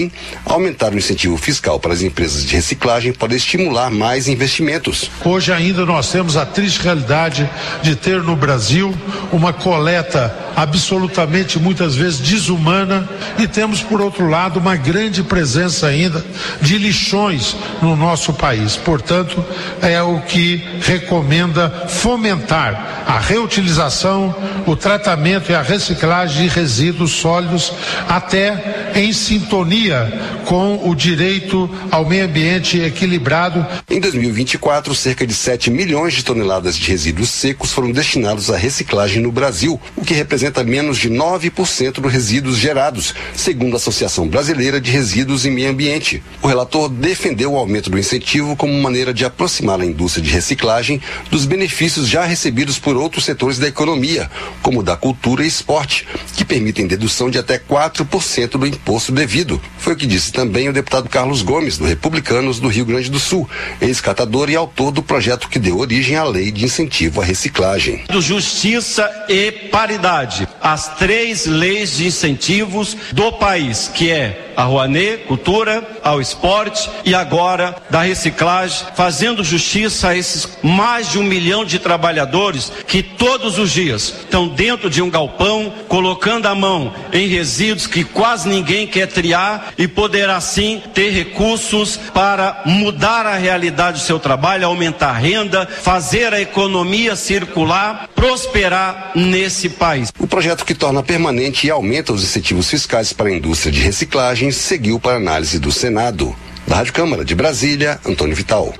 Aumentar o incentivo fiscal para as empresas de reciclagem pode estimular mais investimentos. Hoje ainda nós temos a triste realidade de ter no Brasil uma coleta absolutamente muitas vezes desumana e temos por outro lado uma grande presença ainda de lixões no nosso país. Portanto, é o que recomenda fomentar a reutilização, o tratamento e a reciclagem de resíduos sólidos, até em sintonia com o direito ao meio ambiente equilibrado. Em 2024, cerca de 7 milhões de toneladas de resíduos secos foram destinados à reciclagem no Brasil, o que representa menos de 9% dos resíduos gerados, segundo a Associação Brasileira de Resíduos e Meio Ambiente. O relator defendeu o aumento do incentivo como maneira de aproximar a indústria de reciclagem dos benefícios já recebidos por outros setores da economia, como o da cultura e esporte, que permitem dedução de até 4% do imposto devido. Foi o que disse também o deputado Carlos Gomes, do Republicanos do Rio Grande do Sul, ex-catador e autor do projeto que deu origem à Lei de Incentivo à Reciclagem. Justiça e paridade, as 3 leis de incentivos do país, que é a Rouanet, cultura, ao esporte e agora da reciclagem, fazendo justiça a esses mais de 1 milhão de trabalhadores que todos os dias estão dentro de um galpão, colocando a mão em resíduos que quase ninguém quer triar e poder assim ter recursos para mudar a realidade do seu trabalho, aumentar a renda, fazer a economia circular, prosperar nesse país. O projeto que torna permanente e aumenta os incentivos fiscais para a indústria de reciclagem seguiu para análise do Senado. Da Rádio Câmara de Brasília, Antônio Vital.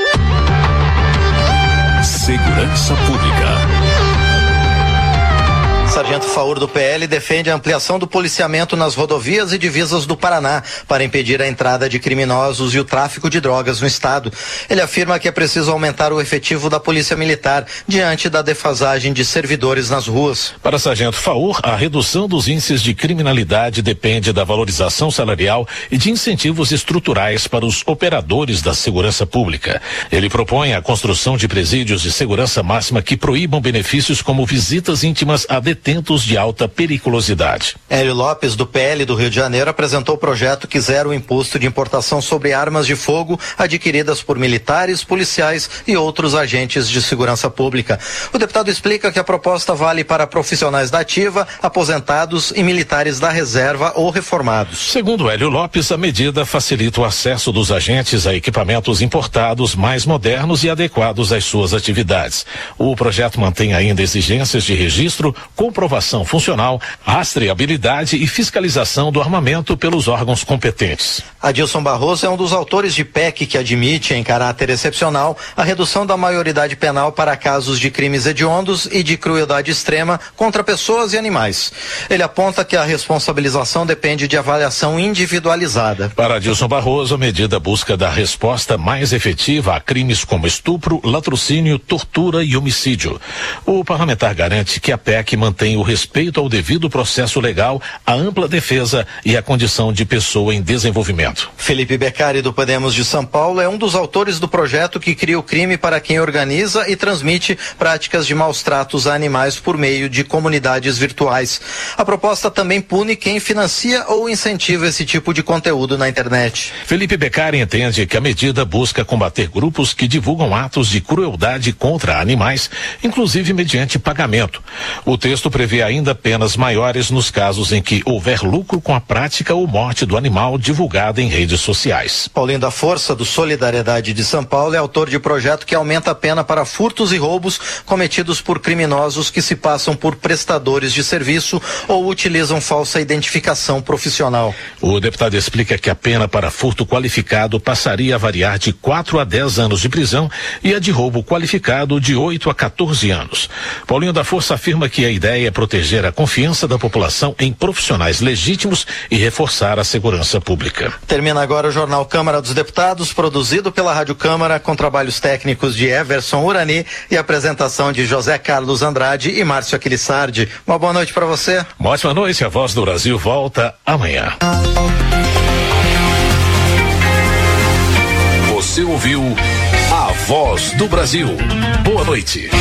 Segurança Pública. Sargento Faur do PL defende a ampliação do policiamento nas rodovias e divisas do Paraná para impedir a entrada de criminosos e o tráfico de drogas no estado. Ele afirma que é preciso aumentar o efetivo da Polícia Militar diante da defasagem de servidores nas ruas. Para Sargento Faur, a redução dos índices de criminalidade depende da valorização salarial e de incentivos estruturais para os operadores da segurança pública. Ele propõe a construção de presídios de segurança máxima que proíbam benefícios como visitas íntimas a detentos de alta periculosidade. Hélio Lopes, do PL do Rio de Janeiro, apresentou o projeto que zera o imposto de importação sobre armas de fogo adquiridas por militares, policiais e outros agentes de segurança pública. O deputado explica que a proposta vale para profissionais da ativa, aposentados e militares da reserva ou reformados. Segundo Hélio Lopes, a medida facilita o acesso dos agentes a equipamentos importados mais modernos e adequados às suas atividades. O projeto mantém ainda exigências de registro, comprovação funcional, rastreabilidade e fiscalização do armamento pelos órgãos competentes. Adilson Barroso é um dos autores de PEC que admite, em caráter excepcional, a redução da maioridade penal para casos de crimes hediondos e de crueldade extrema contra pessoas e animais. Ele aponta que a responsabilização depende de avaliação individualizada. Para Adilson Barroso, a medida busca dar resposta mais efetiva a crimes como estupro, latrocínio, tortura e homicídio. O parlamentar garante que a PEC mantém o respeito ao devido processo legal, a ampla defesa e a condição de pessoa em desenvolvimento. Felipe Beccari, do Podemos de São Paulo, é um dos autores do projeto que cria o crime para quem organiza e transmite práticas de maus tratos a animais por meio de comunidades virtuais. A proposta também pune quem financia ou incentiva esse tipo de conteúdo na internet. Felipe Beccari entende que a medida busca combater grupos que divulgam atos de crueldade contra animais, inclusive mediante pagamento. O texto prevê ainda penas maiores nos casos em que houver lucro com a prática ou morte do animal divulgada em redes sociais. Paulinho da Força, do Solidariedade de São Paulo, é autor de projeto que aumenta a pena para furtos e roubos cometidos por criminosos que se passam por prestadores de serviço ou utilizam falsa identificação profissional. O deputado explica que a pena para furto qualificado passaria a variar de 4 a 10 anos de prisão e a de roubo qualificado de 8 a 14 anos. Paulinho da Força afirma que a ideia é proteger a confiança da população em profissionais legítimos e reforçar a segurança pública. Termina agora o Jornal Câmara dos Deputados, produzido pela Rádio Câmara, com trabalhos técnicos de Everson Urani e apresentação de José Carlos Andrade e Márcio Aquilissardi. Uma boa noite para você. Uma ótima noite. A Voz do Brasil volta amanhã. Você ouviu a Voz do Brasil. Boa noite.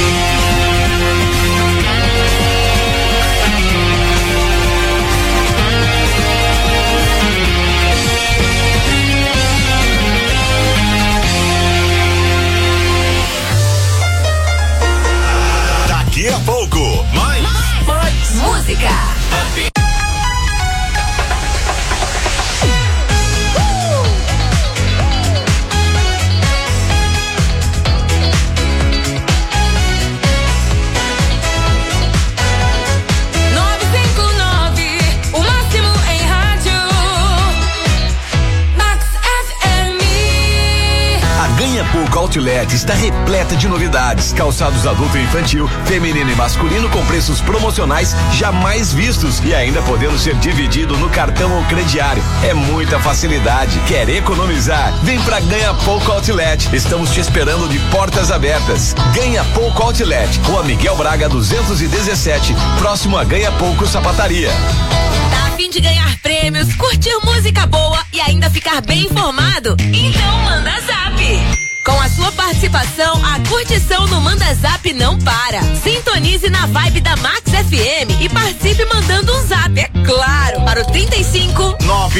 Pouco Outlet está repleta de novidades. Calçados adulto e infantil, feminino e masculino com preços promocionais jamais vistos e ainda podendo ser dividido no cartão ou crediário. É muita facilidade. Quer economizar? Vem pra Ganha Pouco Outlet. Estamos te esperando de portas abertas. Ganha Pouco Outlet, Rua Miguel Braga 217, próximo a Ganha Pouco Sapataria. Tá a fim de ganhar prêmios, curtir música boa e ainda ficar bem informado? Então manda Zap! Com a sua participação, a curtição no Manda Zap não para. Sintonize na vibe da Max FM e participe mandando um zap, é claro, para o 35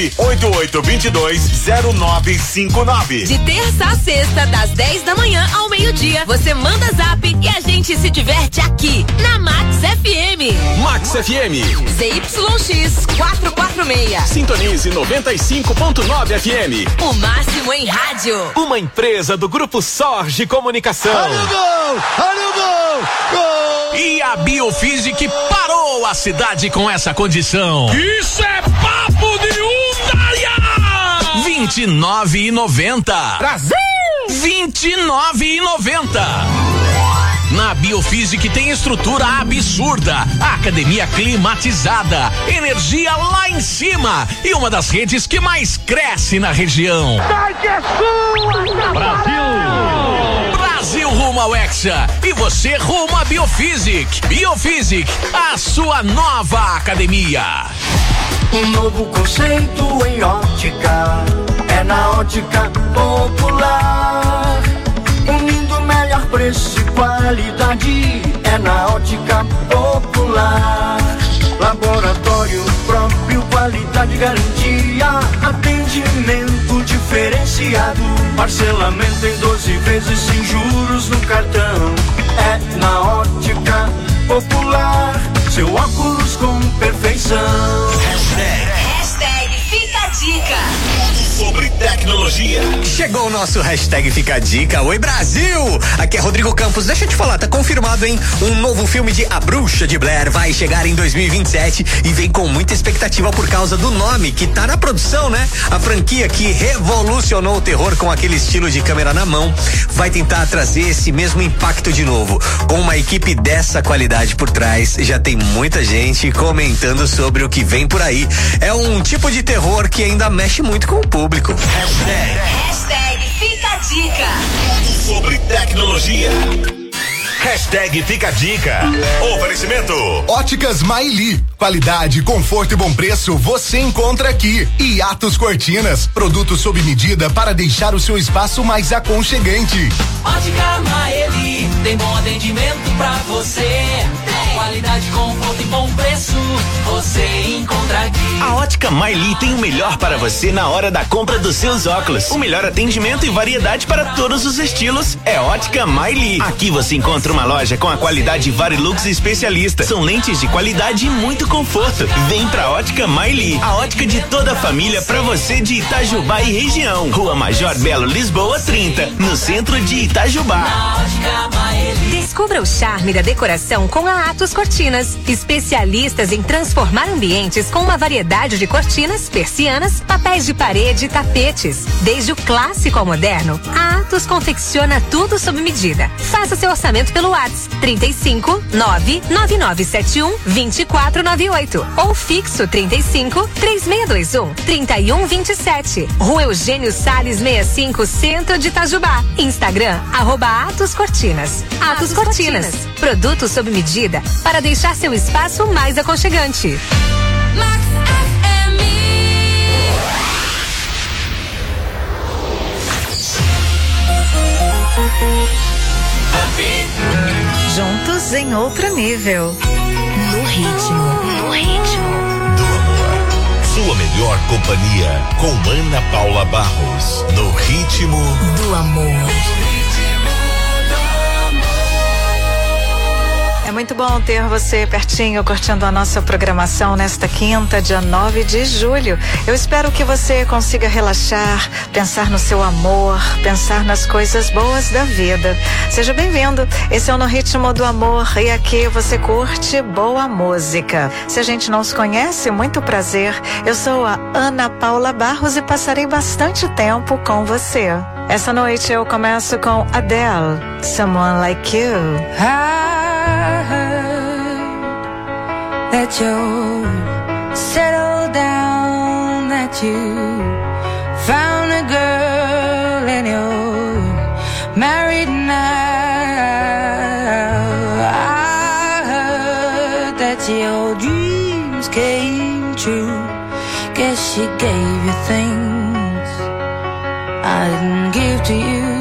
988220959. De terça a sexta, das 10 da manhã ao meio-dia, você manda zap e a gente se diverte aqui, na Max FM. Max FM. ZYX 446. Sintonize 95.9 FM. O máximo em rádio. Uma empresa do Grupo Sorge Comunicação. Olha o gol! Olha o gol! Gol! E a Biofísic parou a cidade com essa condição. Isso é papo de Undaia! 29,90. Brasil! 29,90. Na Biofísic tem estrutura absurda, academia climatizada, energia lá em cima e uma das redes que mais cresce na região. Brasil rumo ao Hexa e você rumo à Biofísic. Biofísic, a sua nova academia. Um novo conceito em ótica, é na Ótica Popular. Unindo melhor preço e qualidade, é na Ótica Popular. Laboratório próprio, qualidade, garantia, atendimento diferenciado, parcelamento em 12 vezes sem juros no cartão. É na Ótica Popular, seu óculos com perfeição. Hashtag Fica a Dica. Sobre tecnologia. Chegou o nosso hashtag Fica a Dica. Oi, Brasil! Aqui é Rodrigo Campos. Deixa eu te falar, tá confirmado, hein? Um novo filme de A Bruxa de Blair vai chegar em 2027 e vem com muita expectativa por causa do nome que tá na produção, né? A franquia que revolucionou o terror com aquele estilo de câmera na mão vai tentar trazer esse mesmo impacto de novo. Com uma equipe dessa qualidade por trás, já tem muita gente comentando sobre o que vem por aí. É um tipo de terror que ainda mexe muito com o público. Hashtag Fica a Dica. Sobre tecnologia. Hashtag Fica a Dica. Oferecimento Óticas Maili. Qualidade, conforto e bom preço você encontra aqui. E Atos Cortinas, produtos sob medida para deixar o seu espaço mais aconchegante. Ótica Maeli, tem bom atendimento pra você. Qualidade, conforto e bom preço, você encontra aqui. A Ótica Maeli tem o melhor para você na hora da compra dos seus óculos. O melhor atendimento e variedade para todos os estilos é Ótica Maeli. Aqui você encontra uma loja com a qualidade Varilux especialista. São lentes de qualidade e muito conforto. Vem pra Ótica Maeli, a ótica de toda a família pra você de Itajubá e região. Rua Major Belo, Lisboa 30, no centro de Itajubá. Descubra o charme da decoração com a Atos Cortinas, especialistas em transformar ambientes com uma variedade de cortinas, persianas, papéis de parede e tapetes. Desde o clássico ao moderno, a Atos confecciona tudo sob medida. Faça seu orçamento pelo WhatsApp 35 99971 2498 ou fixo 35 3621 3127. Rua Eugênio Salles 65, centro de Itajubá. Instagram @Atos Cortinas. Atos Cortinas, produtos sob medida para deixar seu espaço mais aconchegante. Max FM. Juntos em outro nível. No ritmo. do amor. Sua melhor companhia com Ana Paula Barros. No ritmo do amor. É muito bom ter você pertinho curtindo a nossa programação nesta quinta, dia 9 de julho. Eu espero que você consiga relaxar, pensar no seu amor, pensar nas coisas boas da vida. Seja bem-vindo. Esse é o No Ritmo do Amor e aqui você curte boa música. Se a gente não se conhece, muito prazer. Eu sou a Ana Paula Barros e passarei bastante tempo com você. Essa noite eu começo com Adele, Someone Like You. I heard that you settled down, that you found a girl and you're married now. I heard that your dreams came true. Guess she gave you things I didn't give to you.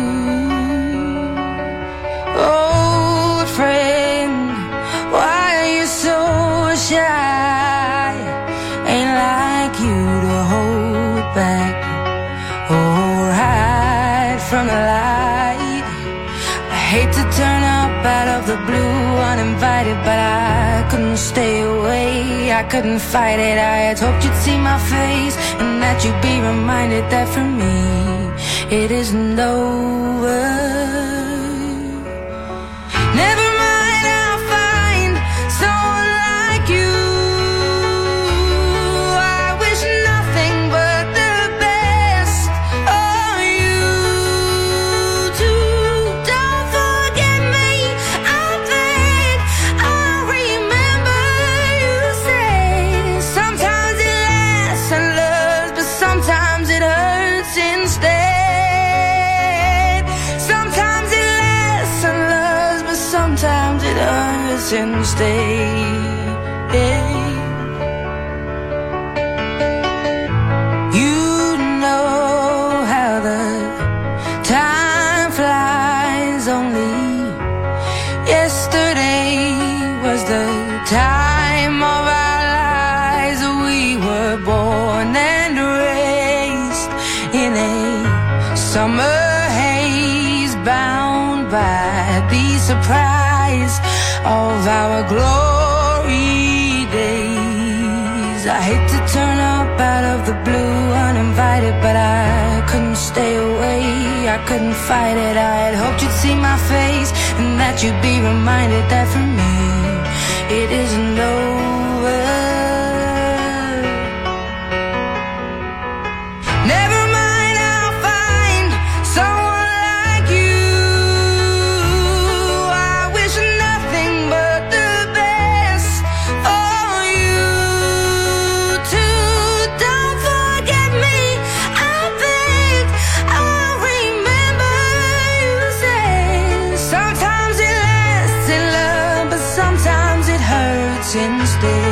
Old friend, why are you so shy? Ain't like you to hold back or hide from the light. I hate to turn up out of the blue uninvited, but I couldn't stay away, I couldn't fight it. I had hoped you'd see my face and that you'd be reminded that for me it isn't over. Never mind, I'll find someone like you. I wish nothing but the best for you too. Don't forget me, I think I'll remember you say sometimes it lasts and loves, but sometimes it hurts instead. Sometimes it lasts and loves, but sometimes it hurts instead. You know how the time flies. Only yesterday was the time of our lives. We were born and raised in a summer haze, bound by the surprise of our glory days. I hate to turn up out of the blue uninvited, but I couldn't stay away, I couldn't fight it. I had hoped you'd see my face and that you'd be reminded that for me it isn't over. Never mind, I'll find someone like you. I wish nothing but the best for you too. Don't forget me, I think I'll remember you say sometimes it lasts in love, but sometimes it hurts instead.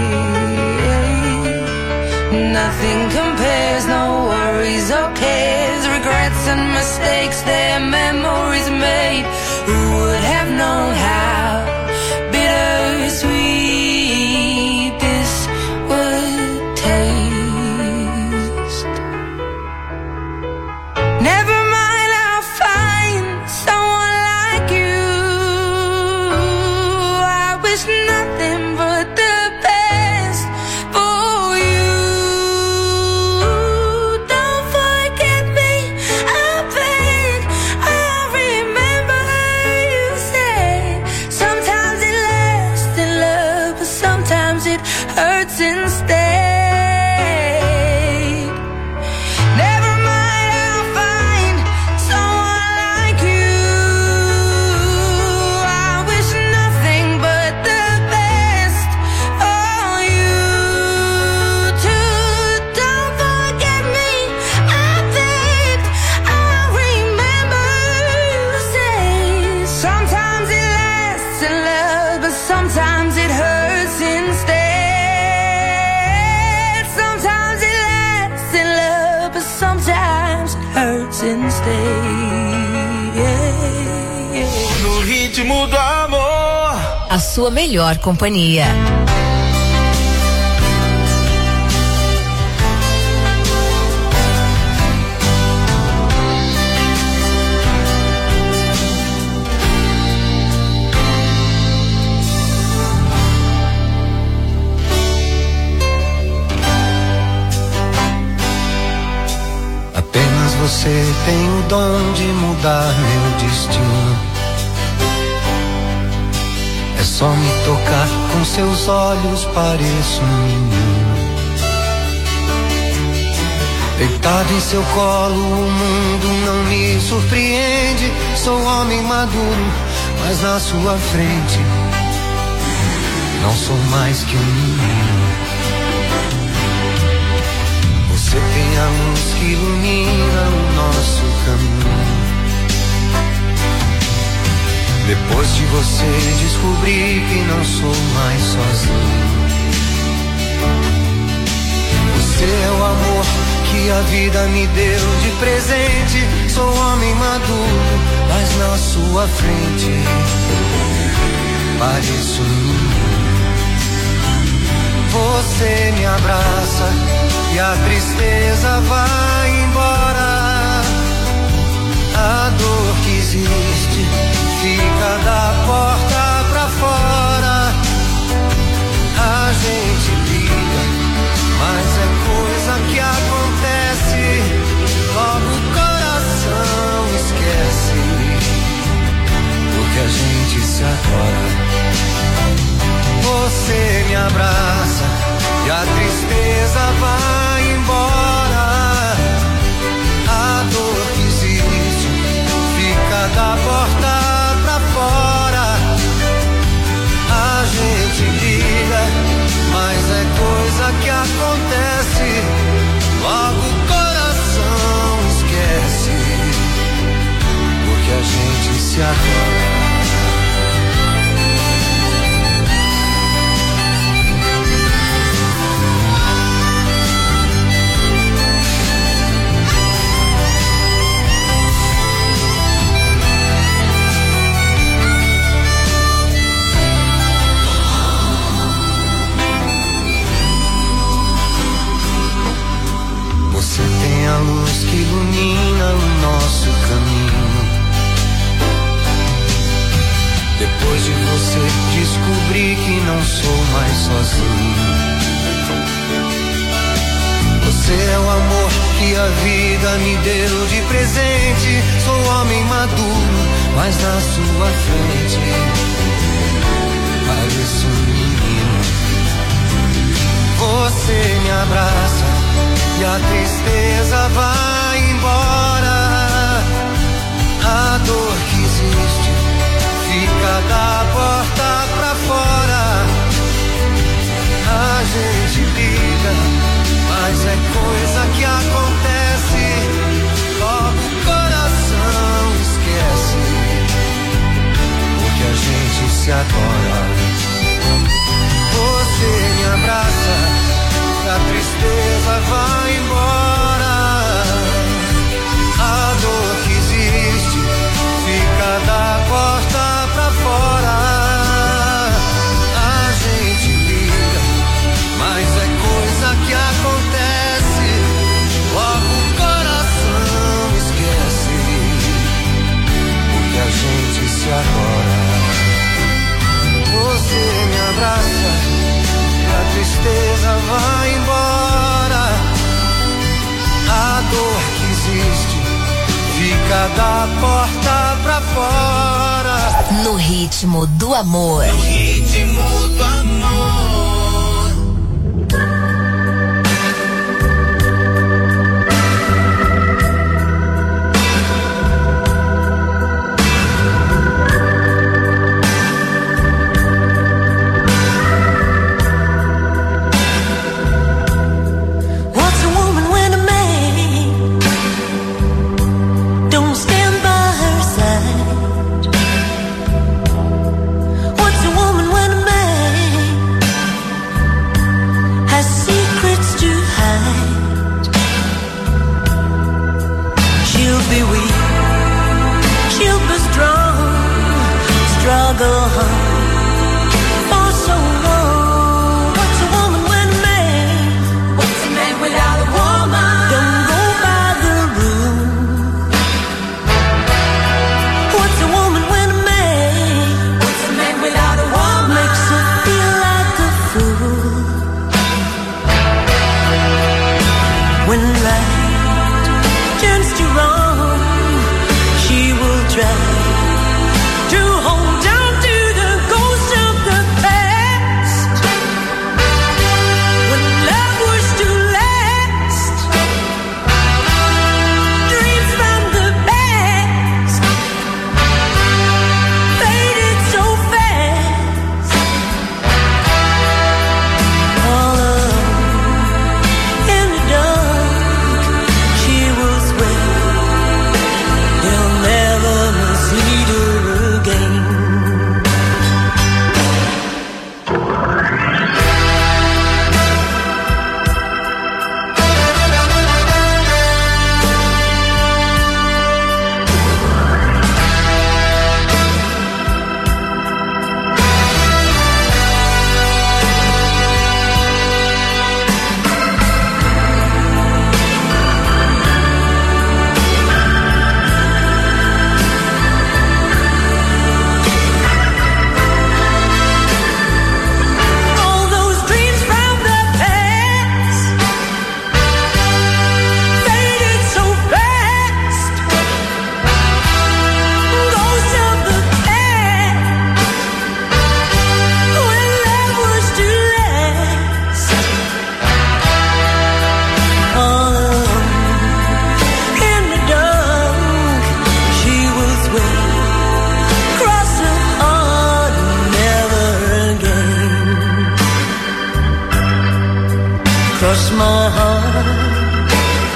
Nothing compares, no worries or cares, regrets and mistakes, their memories made. Who would have known how bittersweet this would taste? Never mind, I'll find someone like you. I wish nothing but the best for you. Don't forget me, I think I'll remember you say sometimes it lasts in love, but sometimes it hurts instead. Never mind, I'll find someone like you. I wish nothing but the best for you too. Don't forget me, I think I'll remember you say sometimes it lasts in love, but sometimes it hurts instead. Sometimes it lasts in love, but sometimes it hurts instead. No ritmo do amor. A sua melhor companhia. Apenas você tem o dom de mudar meu destino. É só me tocar com seus olhos, pareço um menino. Deitado em seu colo, o mundo não me surpreende. Sou homem maduro, mas na sua frente não sou mais que um menino. Você tem a luz que ilumina o nosso caminho. Depois de você descobri que não sou mais sozinho. Você é o amor que a vida me deu de presente. Sou homem maduro, mas na sua frente pareço um menino. Você me abraça e a tristeza vai embora. A dor que existe fica da porta pra fora. A gente briga, mas é coisa que acontece. Logo o coração esquece, porque a gente se adora. Você me abraça e a tristeza vai embora. A dor que existe fica da porta pra fora. A gente briga, mas é coisa que acontece. Logo o coração esquece, porque a gente se adora. Você tem a luz que ilumina o nosso caminho. Depois de você descobri que não sou mais sozinho. Você é o amor que a vida me deu de presente. Sou homem maduro, mas na sua frente pareço um menino. Você me abraça e a tristeza vai embora. A dor que existe fica da porta pra fora. A gente briga, mas é coisa que acontece. Logo o coração esquece, porque a gente se adora. Você me abraça, a tristeza vai embora. A dor que existe fica da porta pra fora. A gente briga, mas é coisa que acontece. Logo o coração esquece, porque a gente se adora. Você me abraça, a tristeza vai embora. A dor que existe fica da porta pra fora. No ritmo do amor. No ritmo do amor. against your arm. She will try to hold on to the ghost of the past. When love was to last, dreams from the past faded so fast. All alone in the dark, she will swear he'll never mislead her again. All those dreams from the past faded so fast. Ghosts of the past when love was to last. All alone in the dark, she will swear, cross her heart, never again. Cross my heart,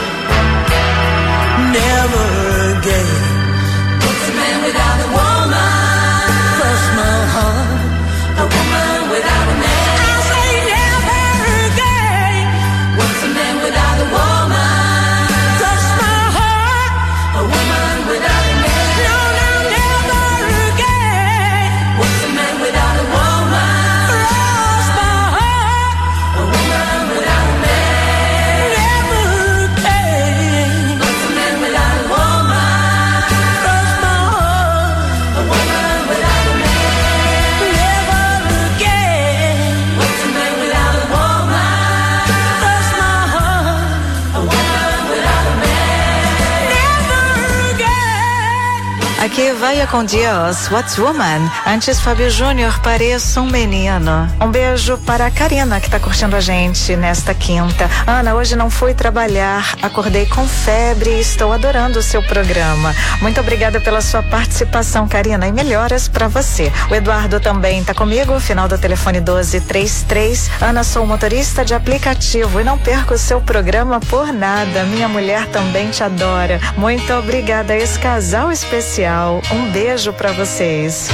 never again. What's a man without a woman? Cross my heart, a woman without a man. I say never again. What's a man without a woman? Cross my heart, a woman without a man. No, no, never again. What's a man without a woman? Cross my heart, a woman without a man. Never again. What's a man without a woman? Cross my heart, a woman without a man. Never again. What's a man without a woman? Cross my heart, a woman without a man. Never again. Aqui vai com Dios, What's Woman? Antes, Fábio Júnior, Pareço um Menino. Um beijo para a Karina, que tá curtindo a gente nesta quinta. Ana, hoje não fui trabalhar, acordei com febre e estou adorando o seu programa. Muito obrigada pela sua participação, Karina, e melhoras para você. O Eduardo também tá comigo, final do telefone 1233. Ana, sou motorista de aplicativo e não perco o seu programa por nada. Minha mulher também te adora. Muito obrigada, esse casal especial. Um beijo para vocês.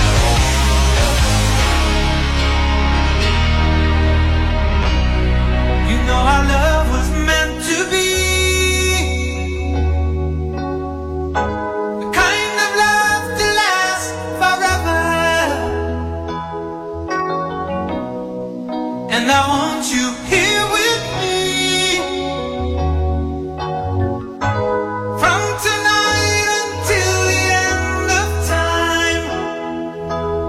You know our love was meant to be the kind of love to last forever. And I want you here with me from tonight until the end of time.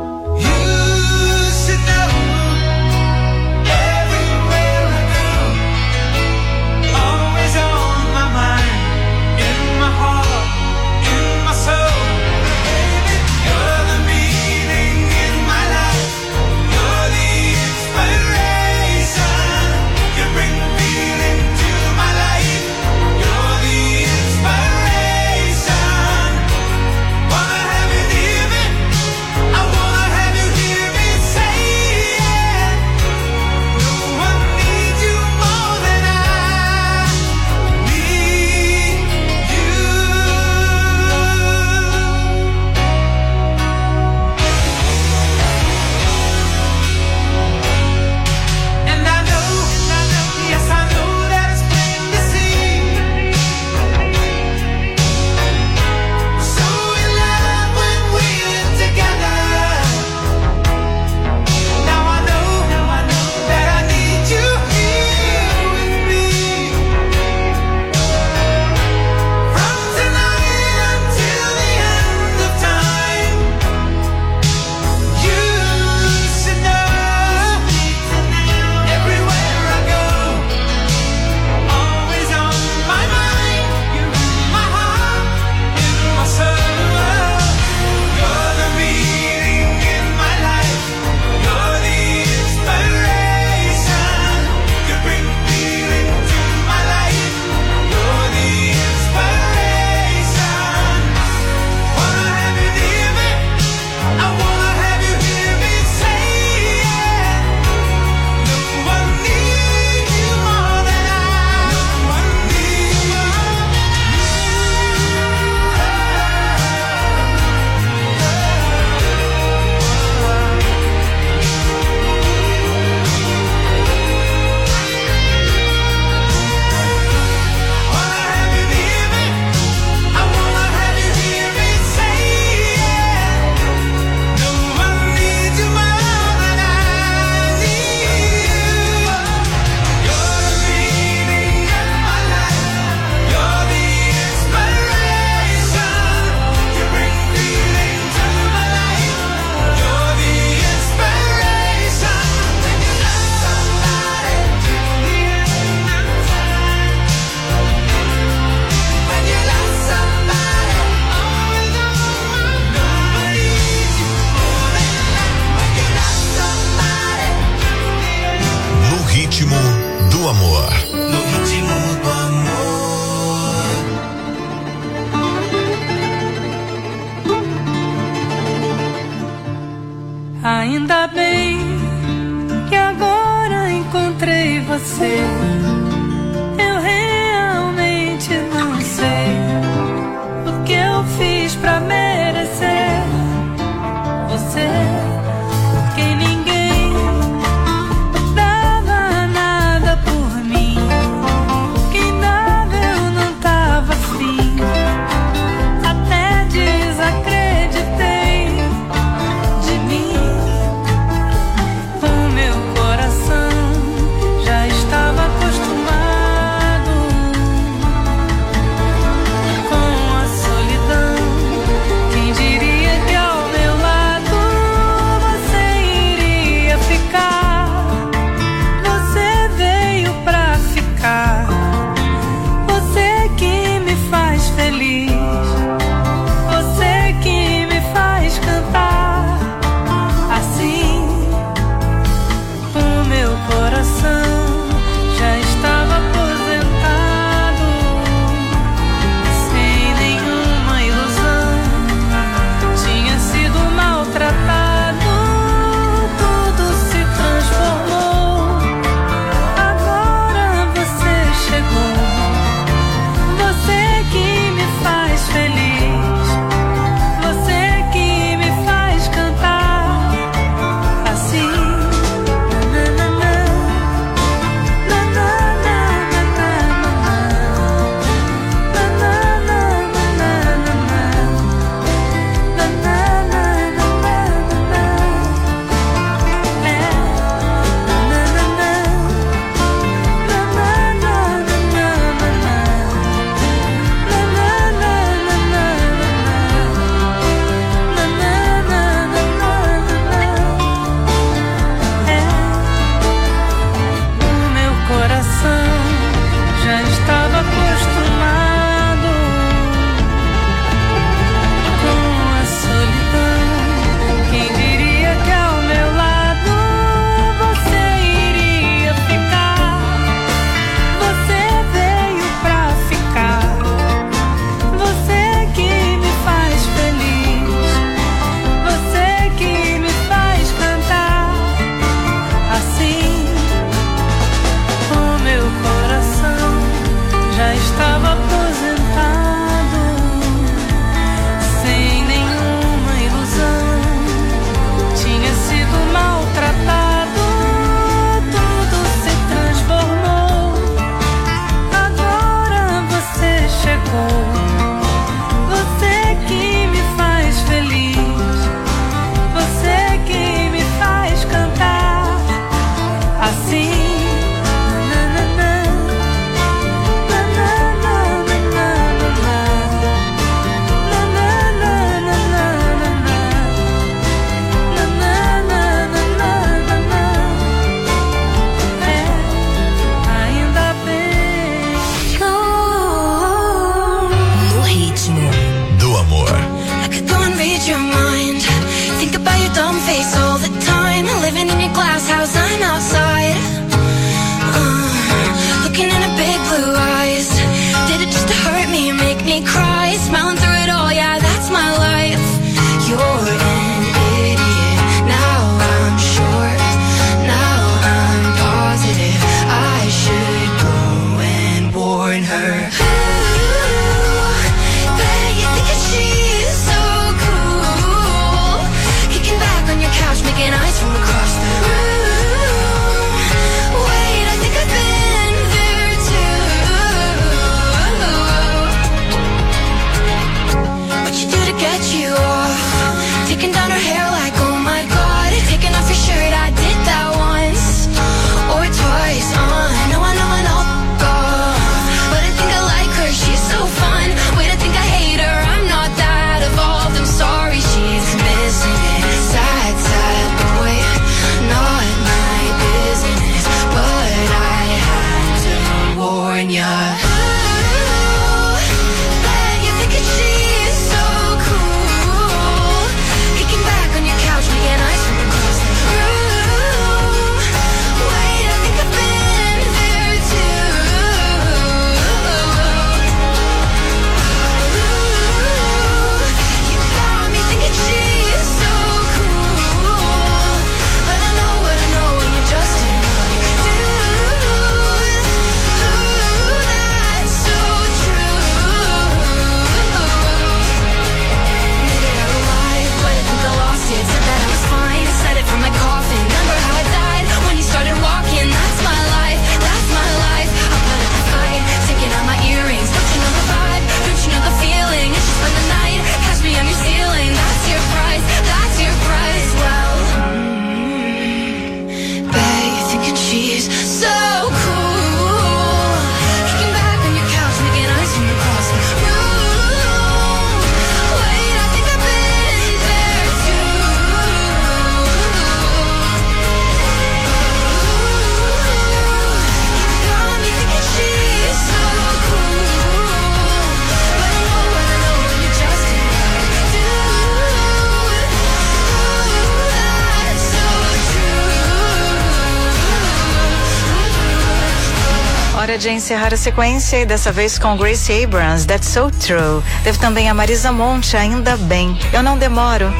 hora de encerrar a sequência e dessa vez com Grace Abrams, That's So True. Teve também a Marisa Monte, Ainda Bem, Eu Não Demoro.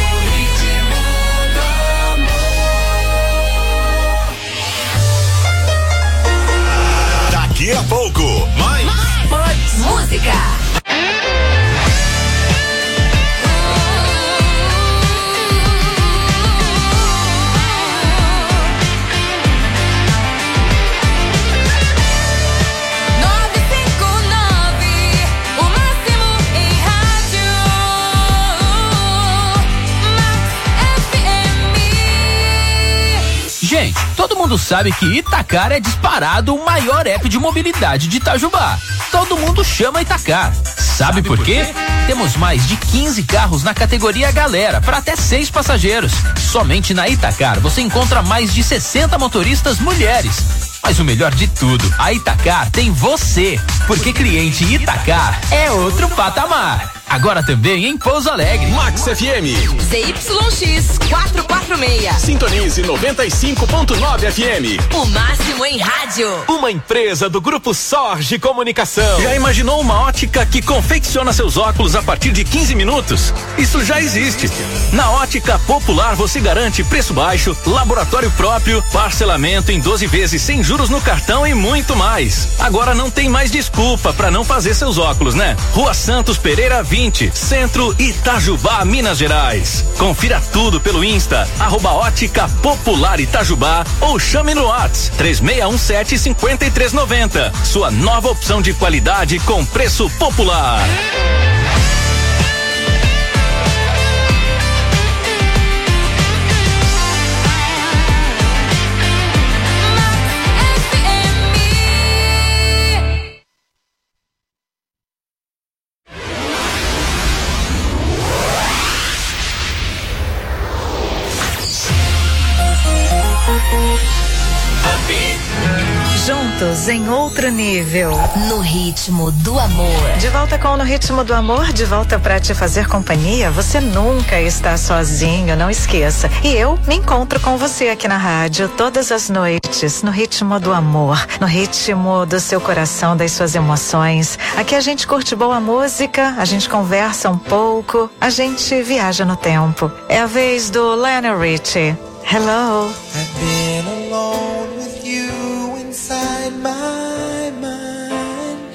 Daqui a pouco, mais música. Gente, todo mundo sabe que Itacar é disparado o maior app de mobilidade de Itajubá. Todo mundo chama Itacar. Sabe por quê? Temos mais de 15 carros na categoria Galera, para até 6 passageiros. Somente na Itacar você encontra mais de 60 motoristas mulheres. Mas o melhor de tudo, a Itacar tem você, porque cliente Itacar é outro patamar. Agora também em Pouso Alegre. Max FM. ZYX 446. Sintonize 95.9 FM. O máximo em rádio. Uma empresa do Grupo Sorge Comunicação. Já imaginou uma ótica que confecciona seus óculos a partir de 15 minutos? Isso já existe. Na Ótica Popular você garante preço baixo, laboratório próprio, parcelamento em 12 vezes sem juros no cartão e muito mais. Agora não tem mais desculpa para não fazer seus óculos, né? Rua Santos Pereira 20, Centro, Itajubá, Minas Gerais. Confira tudo pelo Insta, @Ótica Popular Itajubá ou chame no WhatsApp 3617-5390. Sua nova opção de qualidade com preço popular. Juntos em outro nível. No ritmo do amor. De volta com No Ritmo do Amor, de volta pra te fazer companhia. Você nunca está sozinho, não esqueça. E eu me encontro com você aqui na rádio todas as noites, no ritmo do amor, no ritmo do seu coração, das suas emoções. Aqui a gente curte boa música, a gente conversa um pouco, a gente viaja no tempo. É a vez do Lionel Richie. Hello. I've been alone with you inside my mind,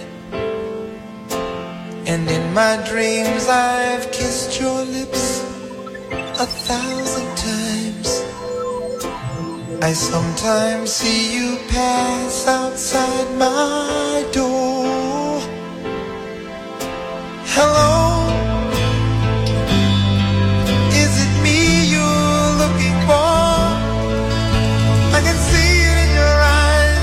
and in my dreams I've kissed your lips 1,000 times. I sometimes see you pass outside my door. Hello, is it me you're looking for? I can see it in your eyes,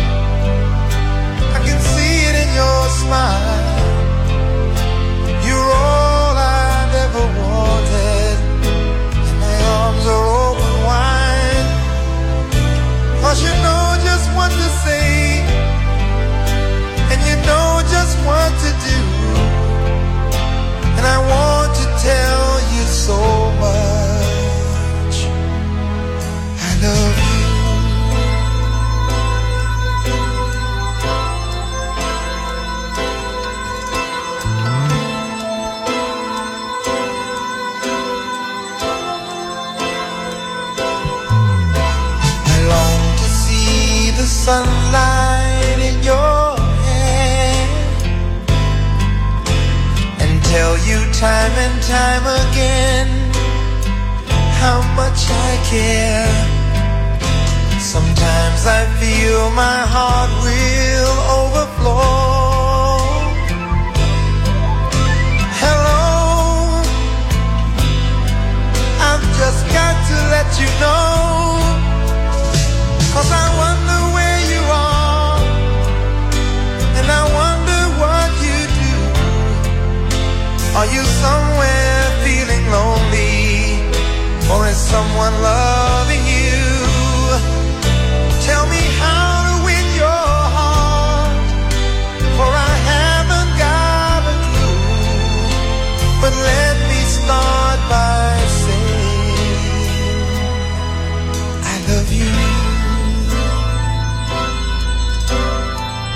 I can see it in your smile. You're all I've ever wanted, and my arms are open wide. 'Cause you know just what to say, and you know just what to do, and I want to tell you so much. I love you. Sunlight in your hair, and tell you time and time again how much I care. Sometimes I feel my heart will overflow. Hello, I've just got to let you know, 'cause I wonder where you are, and I wonder what you do. Are you somewhere feeling lonely, or is someone loving you? Tell me how to win your heart, for I haven't got a clue. But let me start by saying I love you.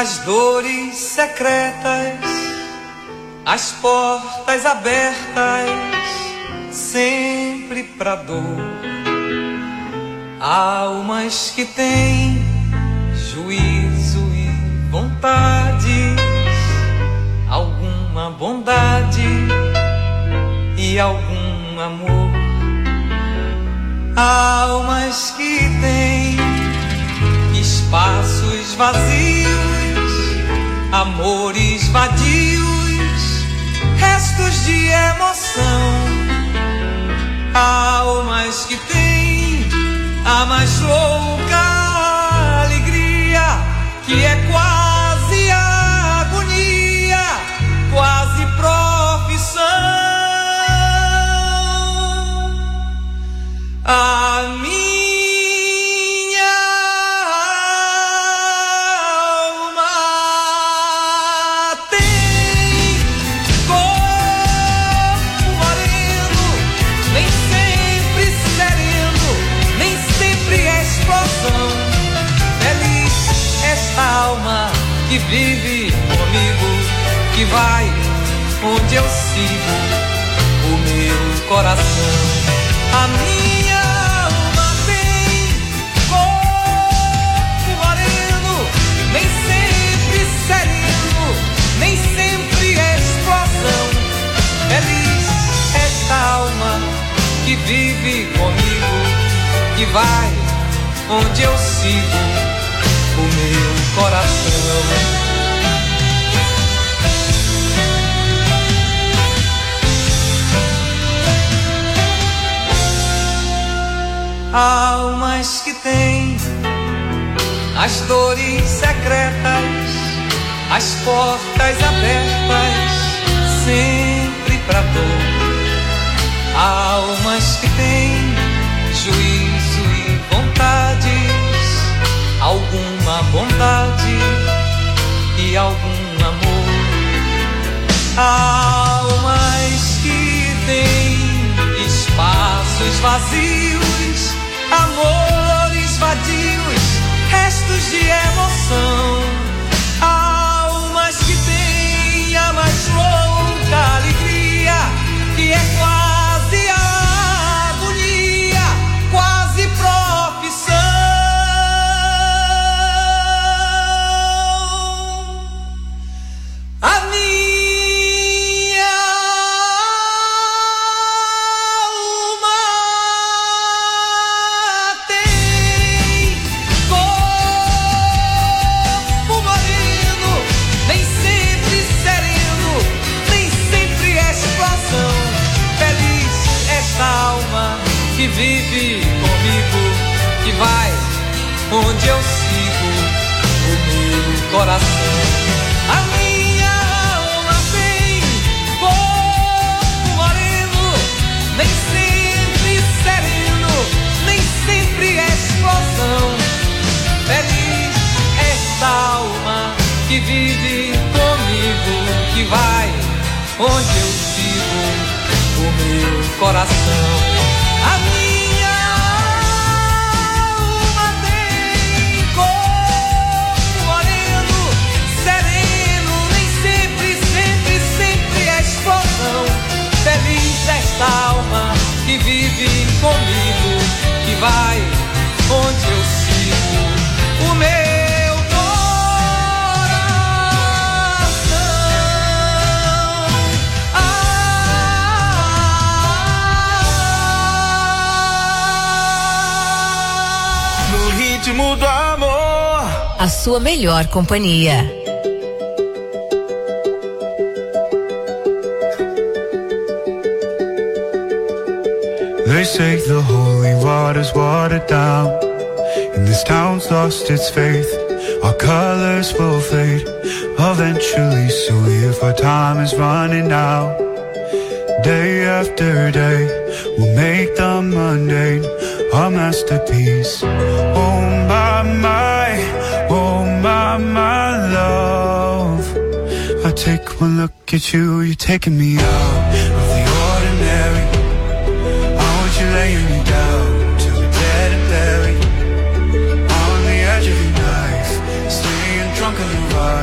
As dores secretas, as portas abertas, sempre pra dor. Almas que têm juízo e vontades, alguma bondade e algum amor. Almas que têm espaços vazios, amores vadios, restos de emoção. Almas que têm a mais louca alegria, que é quase agonia, quase profissão. A minha alma tem corpo moreno, nem sempre sereno, nem sempre explosão. Feliz esta alma que vive comigo, que vai onde eu sigo o meu coração. A minha alma tem corpo moreno, nem sempre sereno, nem sempre explosão. Feliz esta alma que vive comigo, que vai onde eu sigo o meu coração. Almas que têm as dores secretas, as portas abertas, sempre pra dor. Almas que têm juízo e vontades, alguma bondade e algum amor. Almas que têm espaços vazios, amores vadios, restos de emoção. Almas que têm a mais louca alegria, que é quase agonia, quase profissão. A minha alma tem corpo moreno, nem sempre sereno, nem sempre explosão. Feliz esta alma que vive comigo, que vai onde eu sigo o meu coração. A minha alma tem corpo moreno, nem sempre sereno, nem sempre explosão. Feliz esta alma que vive comigo, que vai onde eu sigo o meu coração. A minha alma tem corpo moreno, sereno, nem sempre, sempre, sempre explosão. Feliz esta alma que vive comigo, que vai onde eu sigo o meu coração. No ritmo do amor, A sua melhor companhia. They say the holy water's watered down, and this town's lost its faith. Our colors will fade eventually, so if our time is running out, day after day, we'll make the mundane our masterpiece. Oh my love, I take one look at you, you're taking me out of the ordinary. Laying me down till we're dead and buried on the edge of your knife, staying drunk on your ride.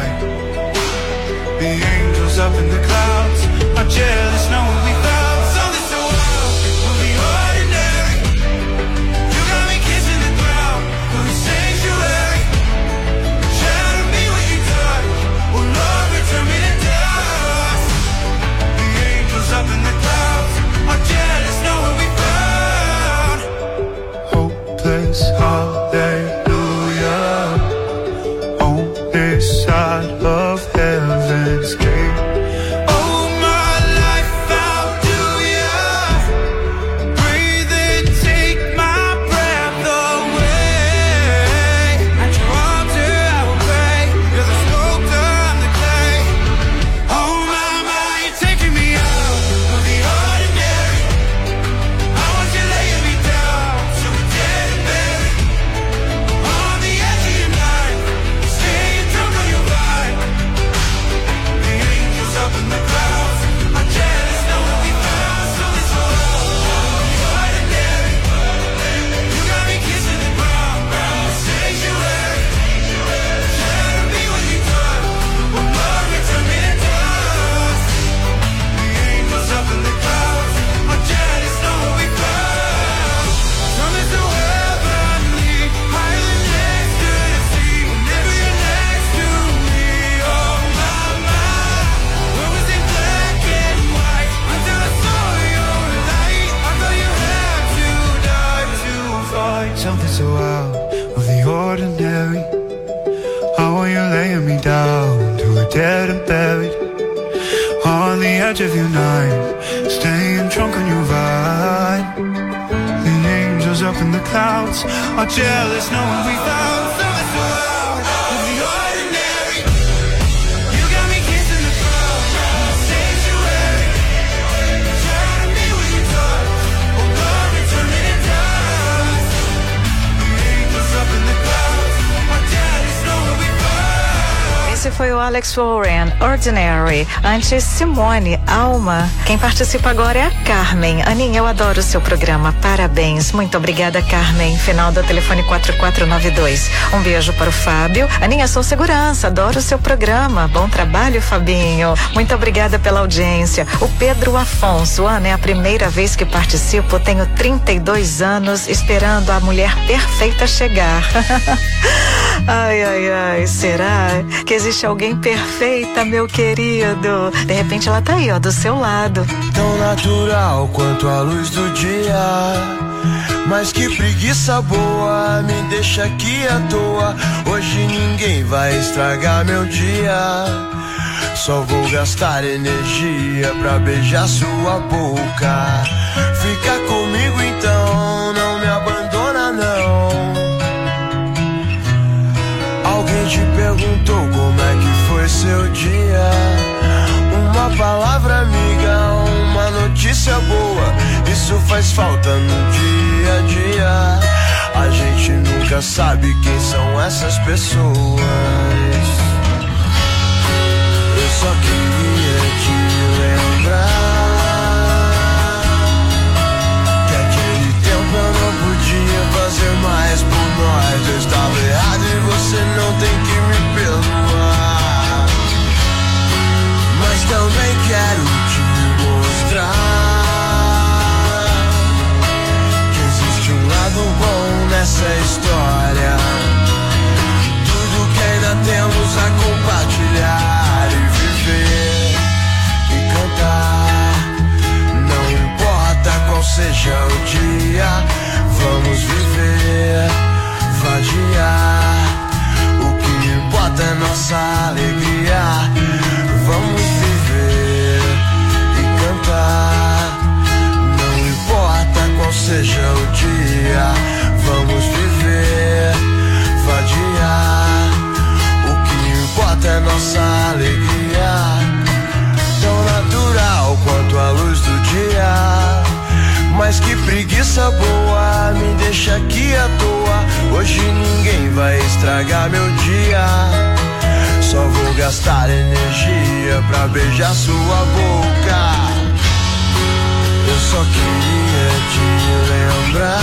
when you're laying me down till we're dead and buried on the edge of your night, staying drunk on your vibe. The angels up in the clouds are jealous knowing we found something so out of the ordinary. You got me kissing the crowd, sanctuary. Trying to be what you touch, oh God, return it in dust. The angels up in the clouds are jealous knowing we found. Esse foi o Alex Warren, Ordinary. Antes, Simone, Alma. Quem participa agora é a Carmen. Aninha, eu adoro o seu programa. Parabéns. Muito obrigada, Carmen. Final do telefone 4492. Um beijo para o Fábio. Aninha, sou segurança. Adoro o seu programa. Bom trabalho, Fabinho. Muito obrigada pela audiência. O Pedro Afonso. Ana, é a primeira vez que participo. Tenho 32 anos esperando a mulher perfeita chegar. Ai, ai, ai. Será que existe alguém perfeita, meu querido? De repente ela tá aí, ó, do seu lado. Tão natural quanto a luz do dia, mas que preguiça boa, me deixa aqui à toa. Hoje ninguém vai estragar meu dia, só vou gastar energia pra beijar sua boca. Fica comigo então, não me abandona não. Alguém te perguntou como é que foi seu dia? Uma palavra amiga, uma notícia boa, isso faz falta no dia a dia. A gente nunca sabe quem são essas pessoas. Eu só queria te lembrar que aquele tempo eu não podia fazer mais por nós. Eu estava errado e você não tem que me perdoar, mas também quero te mostrar que existe um lado bom nessa história. Tudo que ainda temos a compartilhar e viver e cantar. Não importa qual seja o dia, vamos viver, vadiar. O que importa é nossa alegria. Vamos viver e cantar. Não importa qual seja o dia, vamos viver, vadiar. O que importa é nossa alegria. Tão natural quanto a luz do dia, mas que preguiça boa, me deixa aqui à toa. Hoje ninguém vai estragar meu dia, só vou gastar energia pra beijar sua boca. Eu só queria te lembrar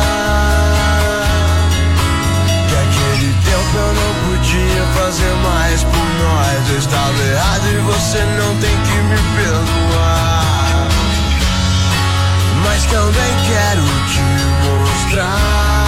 que aquele tempo eu não podia fazer mais por nós. Eu estava errado e você não tem que me perdoar, mas também quero te mostrar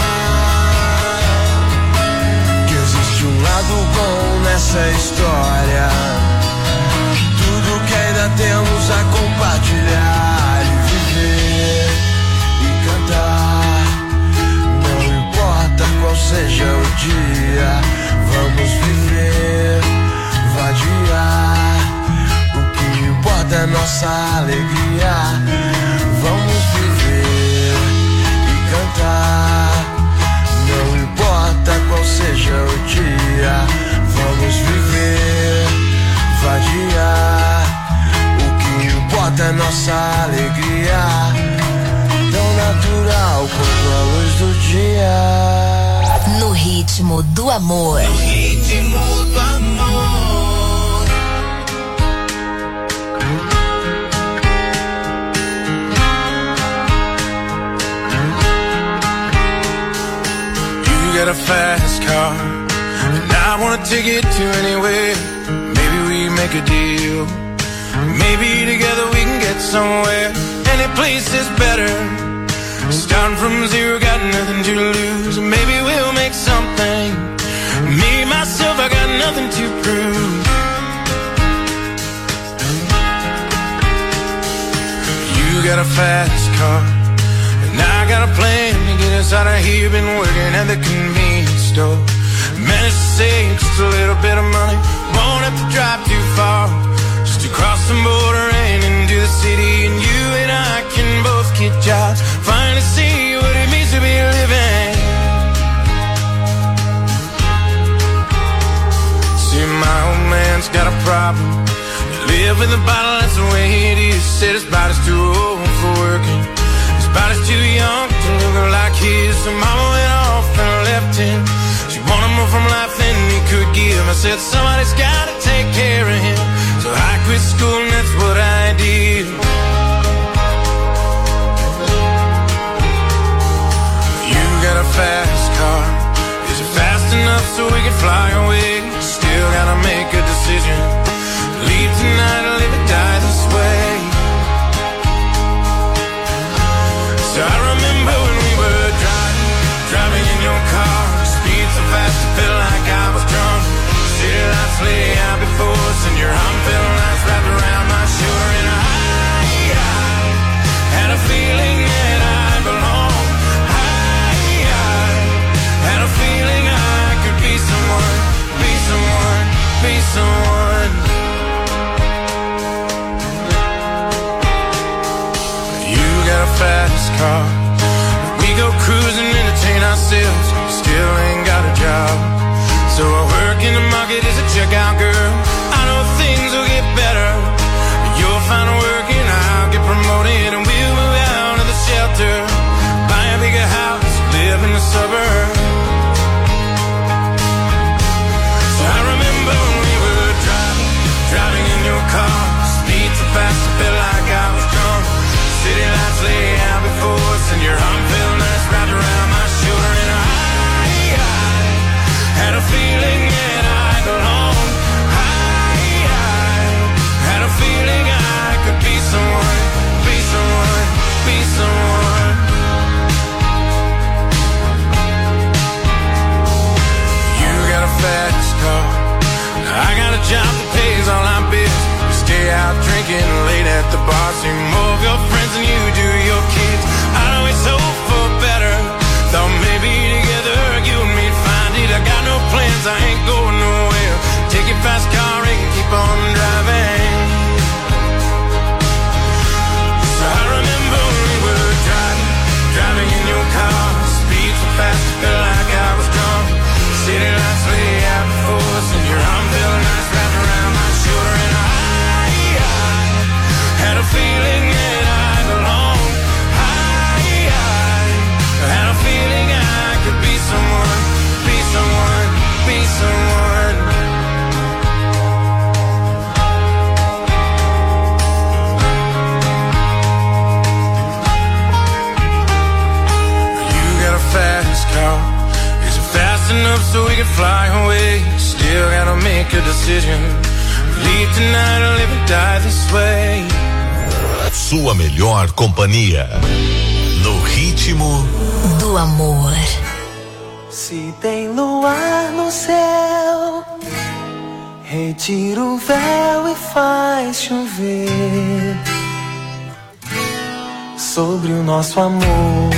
que existe um lado bom nessa história. Tudo que ainda temos a compartilhar e viver e cantar. Não importa qual seja o dia, vamos viver, vadiar. O que importa é nossa alegria. Vamos viver e cantar. Não importa qual seja o dia, vamos viver, vadiar. O que importa é nossa alegria. Tão natural quanto a luz do dia. No ritmo do amor. No ritmo do amor. Got a fast car, and I wanna take it to anywhere. Maybe we make a deal. Maybe together we can get somewhere. Any place is better. Starting from zero, got nothing to lose. Maybe we'll make something. Me, myself, I got nothing to prove. You got a fast car, and I got a plan to get us out of here. Been working at the convenience store. Managed to save just a little bit of money. Won't have to drive too far, just to cross the border and into the city. And you and I can both get jobs, finally see what it means to be living. See, my old man's got a problem. Live with a bottle, that's the way it is. Said his body's too old for working, his body's too young to look like his. So mama went off and left him. She wanted more from life than he could give. I said somebody's gotta take care of him, so I quit school and that's what I did. You got a fast car, is it fast enough so we can fly away? Still gotta make a decision, leave tonight or live or die this way. So I remember when we were driving in your car, speed so fast it felt like I was drunk. City lights lay out before us and your arm felt nice wrapped around my shoulder. And I had a feeling that I belonged. I had a feeling I could be someone, be someone, be someone. You got a fast car, we go cruising, entertain ourselves. Still ain't got a job, so I work in the market as a checkout girl. I know things will get better, you'll find work and I'll get promoted, and we'll move out of the shelter, buy a bigger house, live in the suburbs. So I remember when we were driving in your car, speed so fast it felt like I was drunk. City lights lay out before us and your arm felt nice wrapped around my shoulder. And I had a feeling that I belonged. I had a feeling I could be someone, be someone, be someone. You got a fast car, I got a job that pays all our bills. We stay out drinking late at the bar, see more of your friends than you do your kids. I know it's hope for better, thought maybe together you and me'd find it. I got no plans, I ain't going nowhere. Take your fast car and keep on driving. So I remember when we were driving in your car, speed so fast it felt like I was drunk. City lights lay out before us and your arm felt nice wrapped around my shoulder. And I had a feeling that I belonged. I had a feeling I could be someone, be someone, be someone. You got a fast car, is it fast enough so we can fly away? Still gotta make a decision, leave tonight or live or die this way. Sua melhor companhia, no ritmo do amor. Se tem luar no céu, retira o véu e faz chover sobre o nosso amor.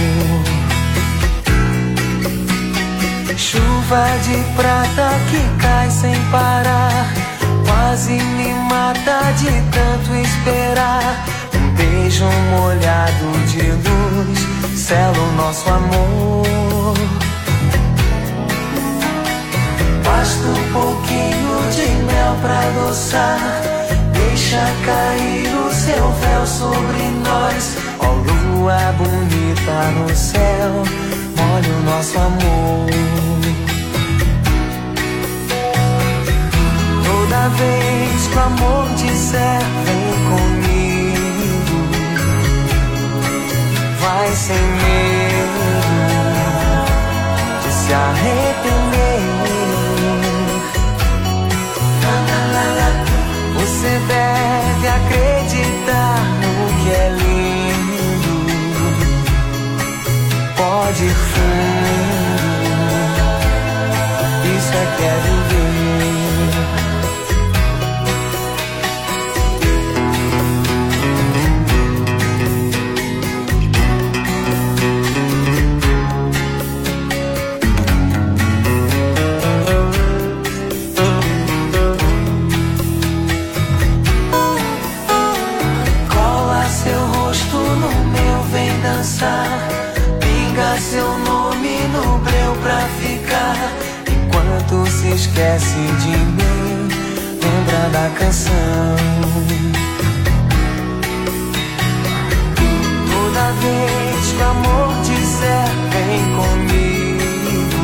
Chuva de prata que cai sem parar, quase me mata de tanto esperar. Um beijo molhado de luz sela o nosso amor. Basta um pouquinho de mel pra adoçar, deixa cair o seu véu sobre nós. Ó lua bonita no céu, molha o nosso amor. Toda vez que o amor disser vem comigo, vai sem medo de se arrepender. Você deve acreditar no que é lindo, pode ir fundo, isso é que é viver. se esquece de mim, lembra da canção. Toda vez que o amor disser vem comigo,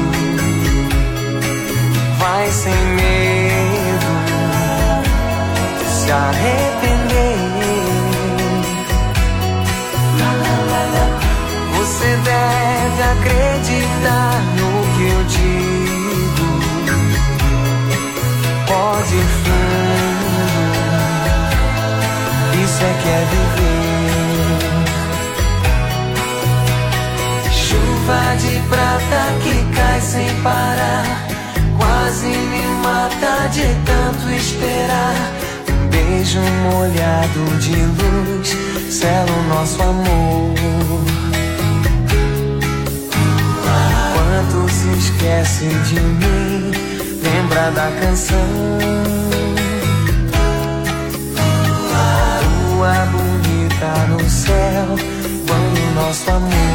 vai sem medo de se arrepender. Você deve acreditar no que eu digo. Pode ir fundo, isso é que é viver. Chuva de prata que cai sem parar, quase me mata de tanto esperar. Um beijo molhado de luz sela o nosso amor. Quanto se esquece de mim, lembra da canção. A lua bonita no céu, banho nosso amor.